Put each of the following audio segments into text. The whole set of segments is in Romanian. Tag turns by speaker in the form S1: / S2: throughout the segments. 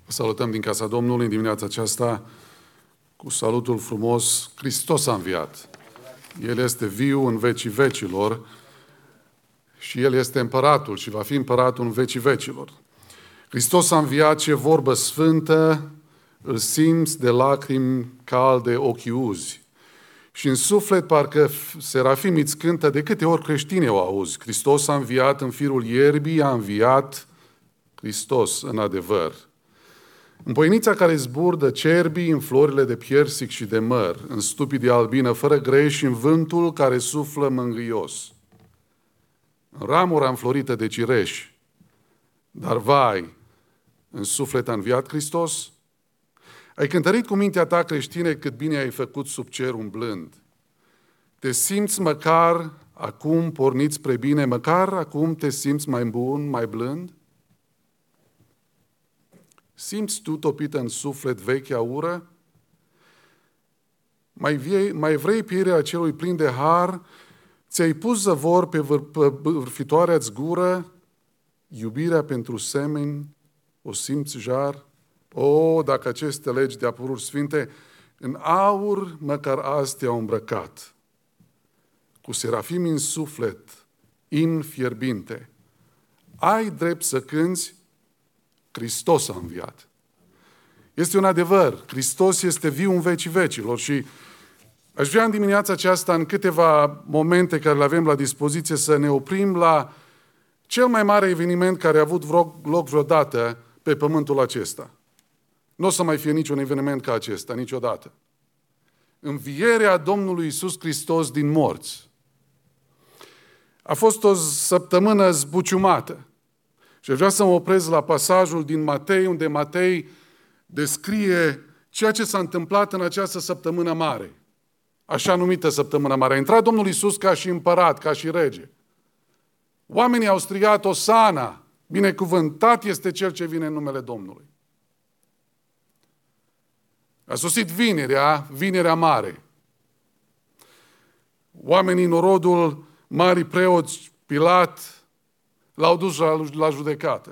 S1: Salutăm din casa Domnului în dimineața aceasta cu salutul frumos: Hristos a înviat. El este viu în vecii vecilor și El este împăratul și va fi împăratul în vecii vecilor. Hristos a înviat, ce vorbă sfântă, îl simți de lacrimi calde, ochii uzi. Și în suflet parcă serafimii îți cântă, de câte ori creștini o auzi. Hristos a înviat în firul ierbii, a înviat Hristos în adevăr. În poienița care zburdă cerbii, în florile de piersic și de măr, în stupii de albină fără greș și în vântul care suflă mângâios. În ramura înflorită de cireș, dar vai, în suflet a înviat Hristos? Ai cântărit cu mintea ta, creștine, cât bine ai făcut sub cer umblând. Te simți măcar acum pornit spre bine, măcar acum te simți mai bun, mai blând? Simți tu topită în suflet vechea ură? Mai vrei pieirea celui plin de har? Ți-ai pus zăvor pe vârfitoarea-ți gură? Iubirea pentru semeni o simți jar? O, dacă aceste legi de apăruri sfinte în aur măcar azi te-au îmbrăcat, cu serafimi în suflet, imn fierbinte, ai drept să cânți: Hristos a înviat. Este un adevăr. Hristos este viu în vecii vecilor și aș vrea în dimineața aceasta, în câteva momente care le avem la dispoziție, să ne oprim la cel mai mare eveniment care a avut loc vreodată pe pământul acesta. Nu o să mai fie niciun eveniment ca acesta, niciodată. Învierea Domnului Iisus Hristos din morți. A fost o săptămână zbuciumată. Și vreau să mă opresc la pasajul din Matei, unde Matei descrie ceea ce s-a întâmplat în această săptămână mare. Așa numită săptămână mare. A intrat Domnul Iisus ca și împărat, ca și rege. Oamenii au strigat Osana, binecuvântat este Cel ce vine în numele Domnului. A sosit vinerea mare. Oamenii, norodul, marii preoți, Pilat, l-au dus la judecată.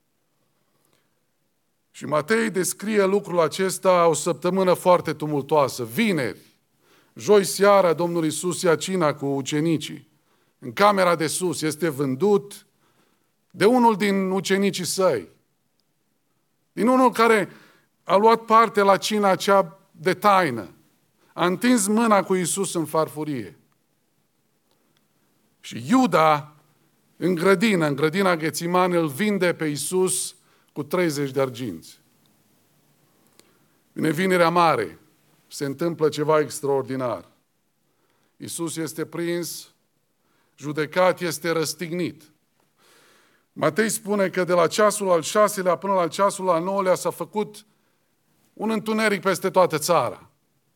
S1: Și Matei descrie lucrul acesta o săptămână foarte tumultoasă. Vineri, joi seara, Domnul Iisus ia cina cu ucenicii. În camera de sus este vândut de unul din ucenicii săi. Din unul care a luat parte la cina aceea de taină. A întins mâna cu Iisus în farfurie. Și Iuda, în grădina Ghețimani, îl vinde pe Iisus cu 30 de arginți. Vine vinerea mare, se întâmplă ceva extraordinar. Iisus este prins, judecat, este răstignit. Matei spune că de la ceasul al 6-lea până la ceasul al 9-lea s-a făcut un întuneric peste toată țara.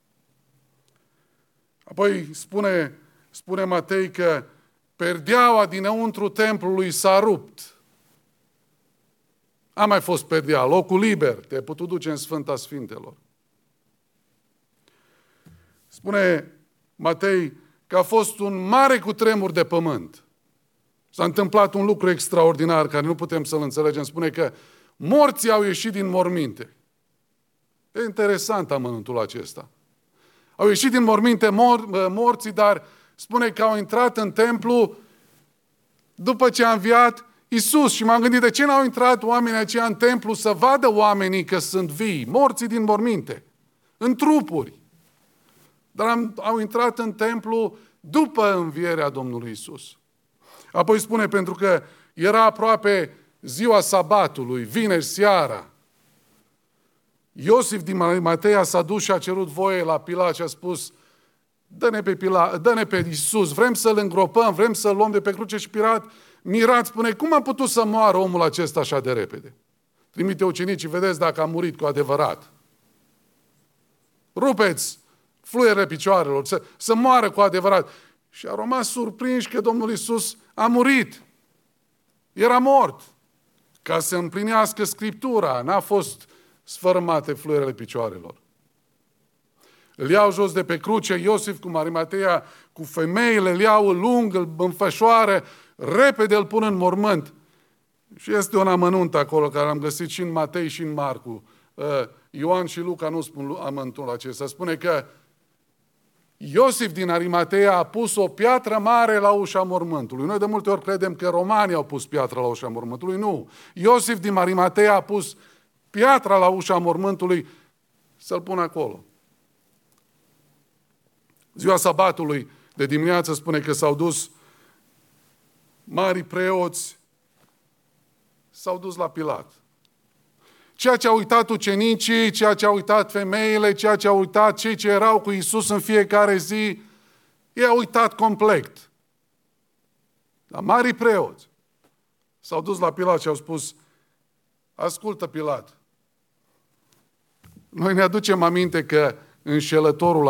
S1: Apoi spune Matei că perdeaua dinăuntru templului s-a rupt. A mai fost perdea, locul liber, te-ai putut duce în Sfânta Sfintelor. Spune Matei că a fost un mare cutremur de pământ. S-a întâmplat un lucru extraordinar care nu putem să-l înțelegem. Spune că morții au ieșit din morminte. E interesant amănuntul acesta. Au ieșit din morminte morții, dar spune că au intrat în templu după ce a înviat Iisus. Și m-am gândit, de ce n-au intrat oamenii aceia în templu să vadă oamenii că sunt vii, morții din morminte, în trupuri. Dar au intrat în templu după învierea Domnului Iisus. Apoi spune, pentru că era aproape ziua sabatului, vineri seara, Iosif din Arimatea s-a dus și a cerut voie la Pilat și a spus: dă-ne pe Iisus, vrem să-L îngropăm, vrem să-L luăm de pe cruce. Și Pilat, mirat, spune: cum a putut să moară omul acesta așa de repede? Trimite ucenicii, vedeți dacă a murit cu adevărat. Rupeți fluierele picioarelor, să moară cu adevărat. Și a rămas surprinși că Domnul Iisus a murit. Era mort. Ca să împlinească Scriptura, n-a fost sfărâmate fluierele picioarelor. Îl iau jos de pe cruce, Iosif cu Arimatea, cu femeile, îl iau, îl ung, îl înfășoară, repede îl pun în mormânt. Și este un amănunt acolo care am găsit și în Matei și în Marcu. Ioan și Luca nu spun amănuntul acesta. Spune că Iosif din Arimatea a pus o piatră mare la ușa mormântului. Noi de multe ori credem că romanii au pus piatră la ușa mormântului. Nu. Iosif din Arimatea a pus piatra la ușa mormântului să-l pună acolo. Ziua sabatului de dimineață spune că s-au dus mari preoți, s-au dus la Pilat. Ceea ce au uitat ucenicii, ceea ce au uitat femeile, ceea ce au uitat cei ce erau cu Iisus în fiecare zi, ei au uitat complet. Dar marii preoți s-au dus la Pilat și au spus: ascultă, Pilat, noi ne aducem aminte că înșelătorul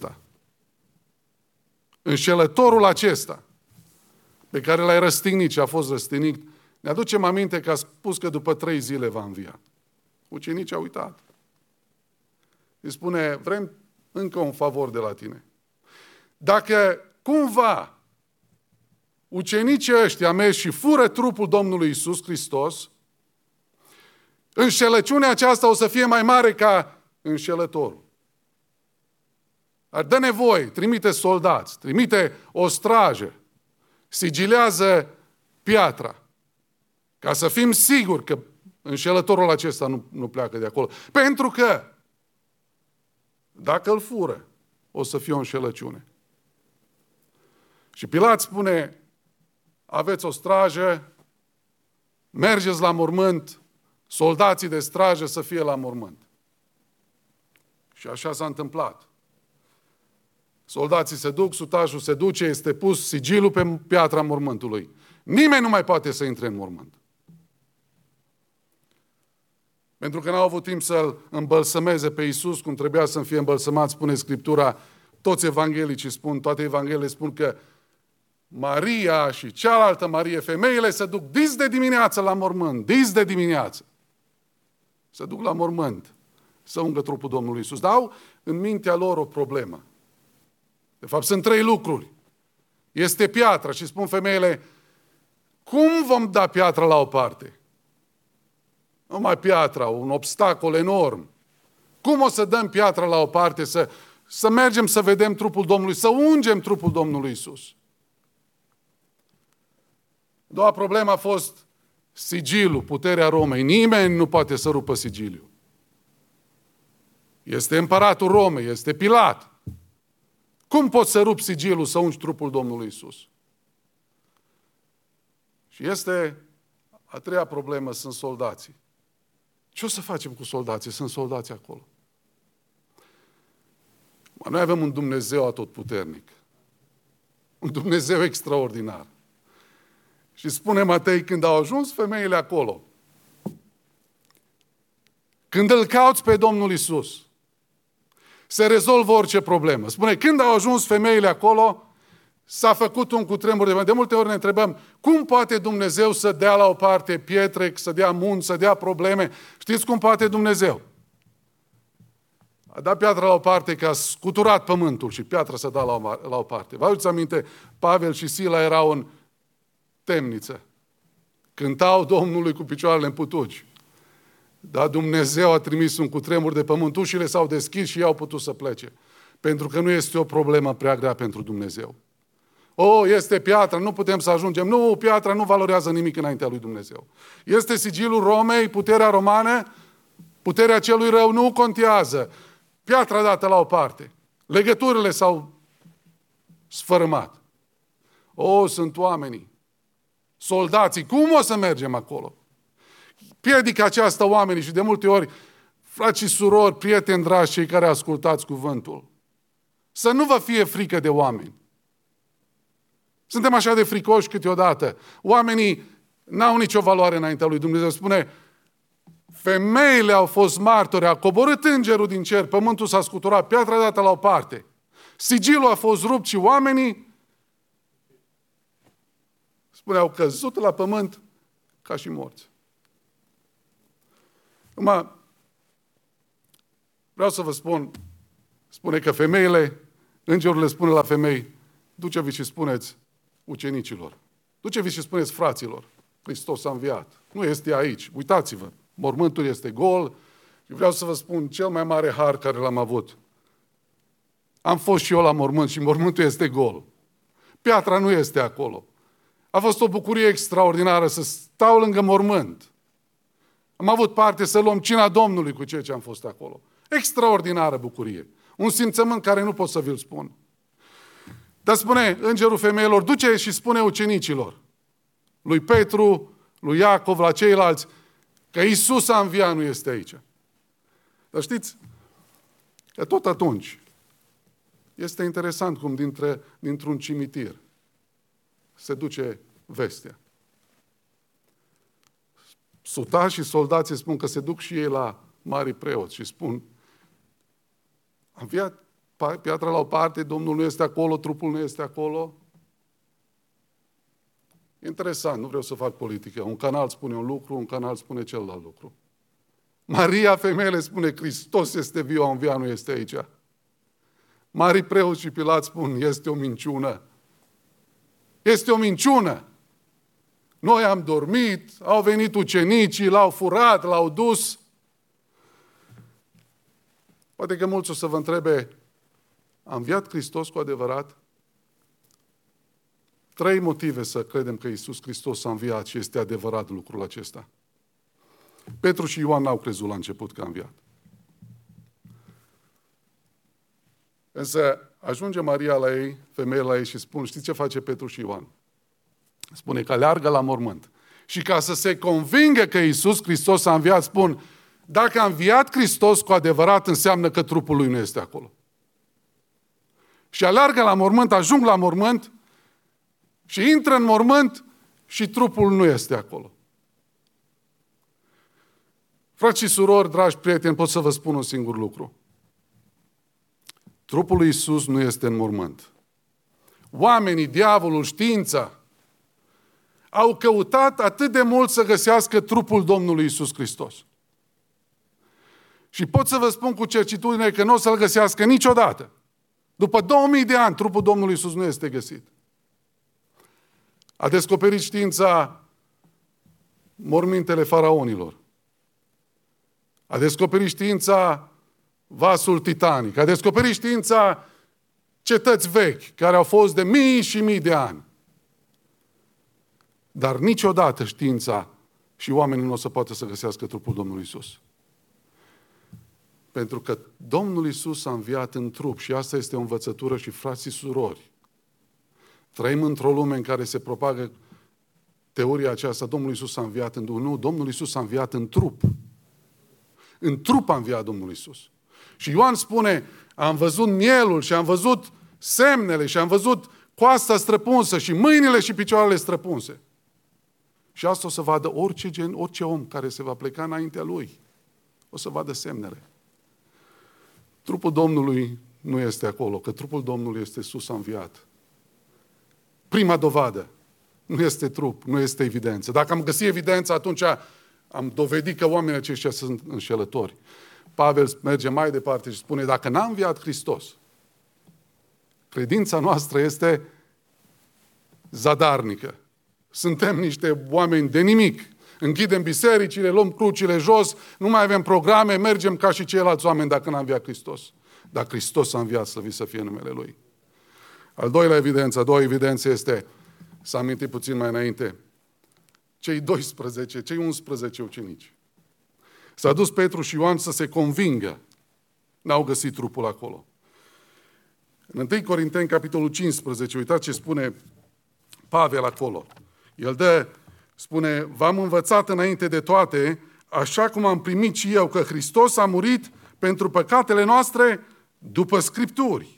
S1: acesta pe care l-ai răstignit și a fost răstignit, ne aducem aminte că a spus că după 3 zile va învia. Ucenicii au uitat. Îi spune: vrem încă un favor de la tine. Dacă cumva ucenicii ăștia merg și fură trupul Domnului Iisus Hristos, înșelăciunea aceasta o să fie mai mare ca înșelătorul. Ar dă nevoie, trimite soldați, trimite o strajă, sigilează piatra, ca să fim siguri că înșelătorul acesta nu pleacă de acolo. Pentru că dacă îl fură, o să fie o înșelăciune. Și Pilat spune: aveți o strajă, mergeți la mormânt, soldații de strajă să fie la mormânt. Și așa s-a întâmplat. Soldații se duc, sutașul se duce, este pus sigilul pe piatra mormântului. Nimeni nu mai poate să intre în mormânt. Pentru că n-au avut timp să-L îmbălsămeze pe Iisus cum trebuia să fie îmbălsămat, spune Scriptura, toți evanghelicii spun, toate evanghelile spun că Maria și cealaltă Marie, femeile, se duc dis de dimineață la mormânt, dis de dimineață. Se duc la mormânt să ungă trupul Domnului Iisus. Dar au în mintea lor o problemă. De fapt, sunt 3 lucruri. Este piatra și spun femeile: cum vom da piatra la o parte? Numai piatra, un obstacol enorm. Cum o să dăm piatra la o parte, să mergem să vedem trupul Domnului, să ungem trupul Domnului Iisus? A doua problemă a fost sigilul, puterea Romei. Nimeni nu poate să rupă sigiliul. Este împăratul Romei, este Pilat. Cum poți să rupi sigilul, să ungi trupul Domnului Iisus? Și este a treia problemă, sunt soldații. Ce o să facem cu soldații? Sunt soldați acolo. Noi avem un Dumnezeu atotputernic. Un Dumnezeu extraordinar. Și spune Matei, când au ajuns femeile acolo, când îl cauți pe Domnul Iisus, se rezolvă orice problemă. Spune, când au ajuns femeile acolo, s-a făcut un cutremur de multe ori ne întrebăm, cum poate Dumnezeu să dea la o parte pietre, să dea munți, să dea probleme? Știți cum poate Dumnezeu? A dat piatra la o parte, că a scuturat pământul și piatra s-a dat la o parte. Vă aduceți aminte, Pavel și Sila erau în temniță. Cântau Domnului cu picioarele în putuci. Dar Dumnezeu a trimis un cutremur de pământ, ușile s-au deschis și ei au putut să plece. Pentru că nu este o problemă prea grea pentru Dumnezeu. Este piatra, nu putem să ajungem. Nu, piatra nu valorează nimic înaintea lui Dumnezeu. Este sigilul Romei, puterea romană, puterea celui rău nu contează. Piatra dată la o parte. Legăturile s-au sfărâmat. Sunt oamenii. Soldații, cum o să mergem acolo? Piedică aceasta oamenii și de multe ori, frați și surori, prieteni dragi, cei care ascultați cuvântul, să nu vă fie frică de oameni. Suntem așa de fricoși câteodată. Oamenii n-au nicio valoare înaintea lui Dumnezeu. Spune, femeile au fost martori, a coborât îngerul din cer, pământul s-a scuturat, piatra dată la o parte. Sigilul a fost rupt și oamenii, spune, au căzut la pământ ca și morți. Acum, vreau să vă spun, spune că femeile, îngerul le spune la femei, duceți și spuneți ucenicilor, duceți și spuneți fraților, Hristos a înviat. Nu este aici. Uitați-vă, mormântul este gol și vreau să vă spun cel mai mare har care l-am avut. Am fost și eu la mormânt și mormântul este gol. Piatra nu este acolo. A fost o bucurie extraordinară să stau lângă mormânt. Am avut parte să luăm cina Domnului cu ceea ce am fost acolo. Extraordinară bucurie. Un simțământ care nu pot să vi-l spun. Dar spune Îngerul Femeilor, duce și spune ucenicilor, lui Petru, lui Iacov, la ceilalți, că Iisus a înviat, nu este aici. Dar știți, că tot atunci, este interesant cum dintr-un cimitir se duce vestea. Sutași și soldații spun că se duc și ei la mari preoți și spun, a înviat piatra la o parte, Domnul nu este acolo, trupul nu este acolo. Interesant, nu vreau să fac politică. Un canal spune un lucru, un canal spune celălalt lucru. Maria, femeile, spune, Hristos este viu, a înviat, nu este aici. Marii preoți și Pilat spun, este o minciună. Este o minciună. Noi am dormit, au venit ucenicii, l-au furat, l-au dus. Poate că mulți o să vă întrebe, a înviat Hristos cu adevărat? 3 motive să credem că Iisus Hristos a înviat și este adevărat lucrul acesta. Petru și Ioan n-au crezut la început că a înviat. Însă ajunge Maria la ei, femeile la ei și spun, știți ce face Petru și Ioan? Spune că aleargă la mormânt. Și ca să se convingă că Iisus Hristos a înviat, spun, dacă a înviat Hristos cu adevărat, înseamnă că trupul lui nu este acolo. Și aleargă la mormânt, ajung la mormânt și intră în mormânt și trupul nu este acolo. Frați și surori, dragi prieteni, pot să vă spun un singur lucru. Trupul lui Iisus nu este în mormânt. Oamenii, diavolul, știința, au căutat atât de mult să găsească trupul Domnului Iisus Hristos. Și pot să vă spun cu certitudine că nu o să-l găsească niciodată. După 2000 de ani, trupul Domnului Iisus nu este găsit. A descoperit știința mormintele faraonilor. A descoperit știința vasul Titanic. A descoperit știința cetăți vechi, care au fost de mii și mii de ani. Dar niciodată știința și oamenii nu o să poată să găsească trupul Domnului Iisus. Pentru că Domnul Iisus a înviat în trup și asta este o învățătură și frații și surori. Trăim într-o lume în care se propagă teoria aceasta, Domnul Iisus a înviat în Duh. Nu, Domnul Iisus a înviat în trup. În trup a înviat Domnul Iisus. Și Ioan spune, am văzut mielul și am văzut semnele și am văzut coasta străpunsă și mâinile și picioarele străpunse. Și asta o să vadă orice om care se va pleca înaintea lui. O să vadă semnele. Trupul Domnului nu este acolo, că trupul Domnului este sus înviat. Prima dovadă. Nu este trup, nu este evidență. Dacă am găsit evidență, atunci am dovedit că oamenii aceștia sunt înșelători. Pavel merge mai departe și spune, dacă n-a înviat Hristos, credința noastră este zadarnică. Suntem niște oameni de nimic. Închidem bisericile, luăm crucile jos, nu mai avem programe, mergem ca și ceilalți oameni dacă n-a înviat Hristos. Dar Hristos a înviat, slăvit să fie numele Lui. A doua evidență este, să amintim puțin mai înainte, cei 11 ucenici. S-a dus Petru și Ioan să se convingă. N-au găsit trupul acolo. În 1 Corinteni, capitolul 15, uitați ce spune Pavel acolo. El spune, v-am învățat înainte de toate, așa cum am primit și eu, că Hristos a murit pentru păcatele noastre după Scripturi.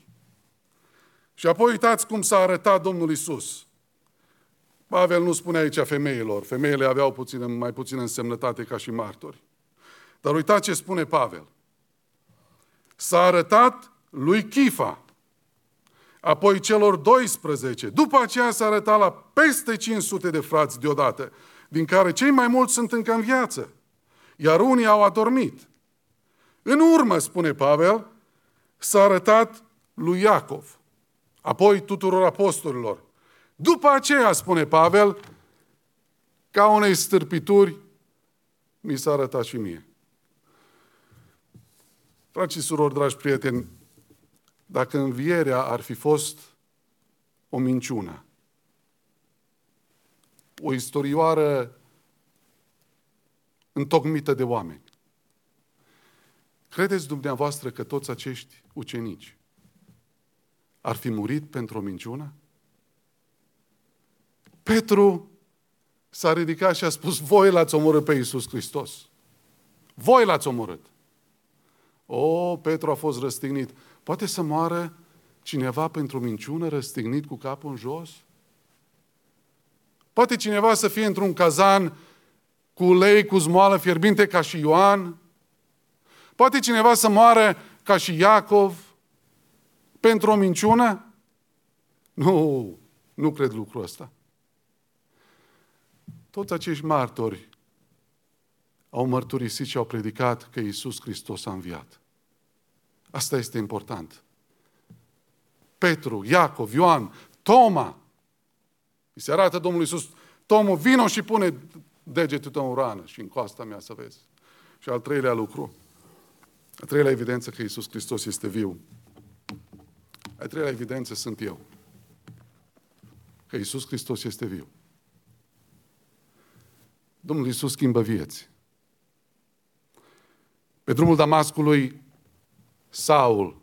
S1: Și apoi uitați cum s-a arătat Domnul Iisus. Pavel nu spune aici femeilor. Femeile aveau mai puțină însemnătate ca și martori. Dar uitați ce spune Pavel. S-a arătat lui Chifa, apoi celor 12. După aceea s-a arătat la peste 500 de frați deodată, din care cei mai mulți sunt încă în viață, iar unii au adormit. În urmă, spune Pavel, s-a arătat lui Iacov, apoi tuturor apostolilor. După aceea, spune Pavel, ca unei stârpituri, mi s-a arătat și mie. Frați și surori, dragi prieteni, dacă învierea ar fi fost o minciună, o istorioară întocmită de oameni, credeți dumneavoastră că toți acești ucenici ar fi murit pentru o minciună? Petru s-a ridicat și a spus, voi l-ați omorât pe Iisus Hristos. Voi l-ați omorât. Petru a fost răstignit. Poate să moară cineva pentru minciună răstignit cu capul în jos? Poate cineva să fie într-un cazan cu ulei, cu zmoală fierbinte ca și Ioan? Poate cineva să moară ca și Iacov pentru o minciună? Nu cred lucrul ăsta. Toți acești martori au mărturisit și au predicat că Iisus Hristos a înviat. Asta este important. Petru, Iacov, Ioan, Toma. Îi se arată Domnul Iisus, Tomo, vino și pune degetul tău în rană și în coasta mea să vezi. Și al treilea lucru, a treilea evidență că Iisus Hristos este viu. A treilea evidență sunt eu. Că Iisus Hristos este viu. Domnul Iisus schimbă vieți. Pe drumul Damascului, Saul,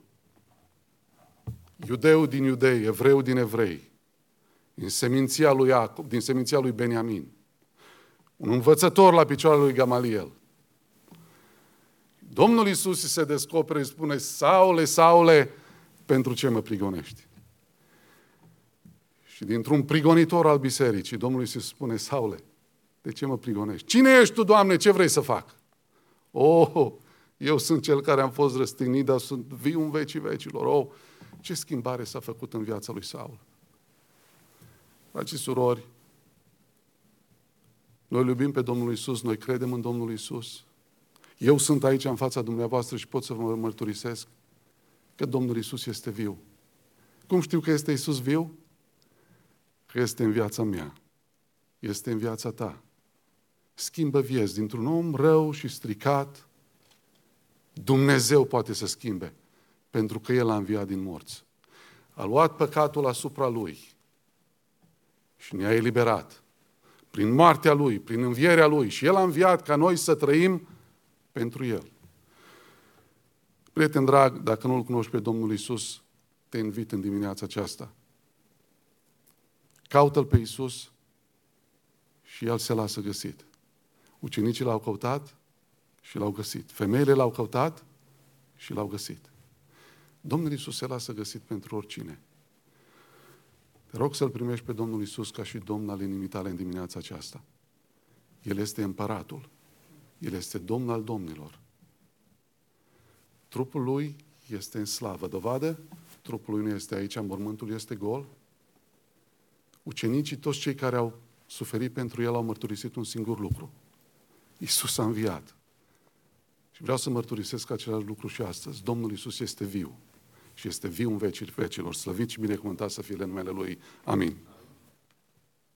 S1: iudeu din iudei, evreu din evrei, din seminția lui Iacob, din seminția lui Beniamin, un învățător la picioarele lui Gamaliel. Domnul Iisus îi se descoperă, îi spune, Saule, Saule, pentru ce mă prigonești? Și dintr-un prigonitor al bisericii, Domnul Iisus spune, Saule, de ce mă prigonești? Cine ești tu, Doamne? Ce vrei să fac? Eu sunt cel care am fost răstignit, dar sunt viu în vecii vecilor. Ce schimbare s-a făcut în viața lui Saul? Frați și surori, noi iubim pe Domnul Iisus, noi credem în Domnul Iisus. Eu sunt aici în fața dumneavoastră și pot să vă mărturisesc că Domnul Iisus este viu. Cum știu că este Iisus viu? Că este în viața mea. Este în viața ta. Schimbă vieți. Dintr-un om rău și stricat, Dumnezeu poate să schimbe, pentru că El a înviat din morți. A luat păcatul asupra Lui și ne-a eliberat. Prin moartea Lui, prin învierea Lui. Și El a înviat ca noi să trăim pentru El. Prieten drag, dacă nu-L cunoști pe Domnul Iisus, te invit în dimineața aceasta. Caută-L pe Iisus și El se lasă găsit. Ucenicii L-au căutat și L-au găsit. Femeile L-au căutat și L-au găsit. Domnul Iisus se lasă găsit pentru oricine. Te rog să-L primești pe Domnul Iisus ca și Domn al inimii tale în dimineața aceasta. El este împăratul. El este Domn al domnilor. Trupul Lui este în slavă. Dovadă? Trupul Lui nu este aici, mormântul este gol. Ucenicii, toți cei care au suferit pentru El, au mărturisit un singur lucru. Iisus a înviat. Și vreau să mărturisesc același lucru și astăzi. Domnul Iisus este viu. Și este viu în vecii vecilor. Slăvit și binecuvântat să fie în numele Lui. Amin.